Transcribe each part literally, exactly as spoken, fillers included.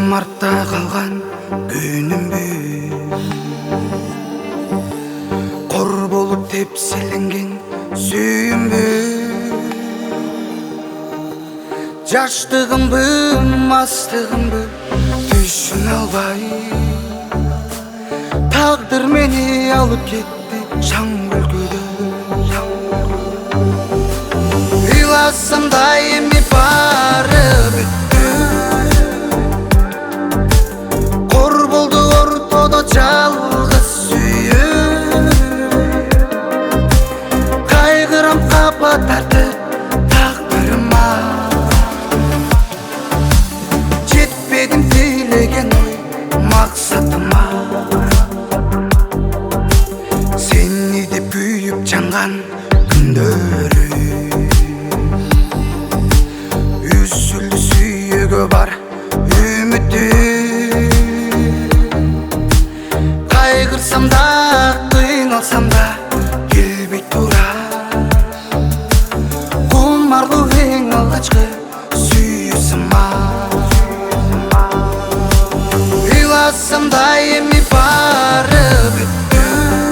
артта қалған күнімбіз, қор болып тепселенген сүйімбіз. Жаштығымбы, мастығымбы түсін албай, тағдыр мені алып кетті шаң өлкөдө. Ыйласам да эми бары бүттү, қор болду ортодо жалгыз сүйүү. Кайгырам капа тартып тагдырыма, жетпедим тилеген ой максатыма. Сени деп күйүп жанган күндөрү, үзүлдү сүйүүгө бар үмүтү. Кайгырсам да, кыйналсам да келбей тура, кумарлуу эң алгачкы сүйүүсүма. Ыйласам да эми бары бүттү,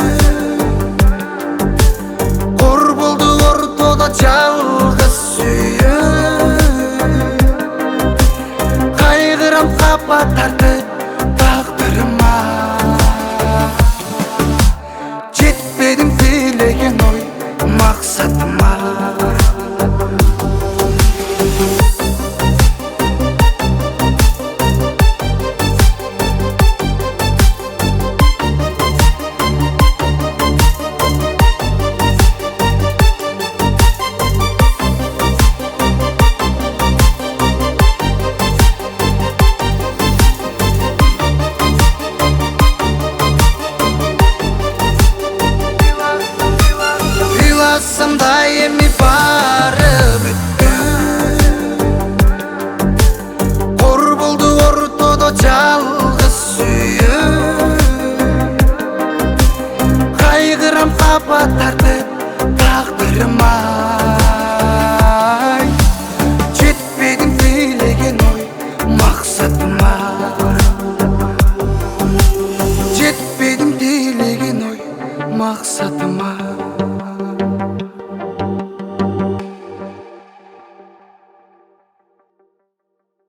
қор болду ортодо жалгыз сүйүү. Кайгырам капа тартып тагдырыма, жетпедим тилеген ой максатыма. Ыйласам да эми бары бүттү, қор болду ортодо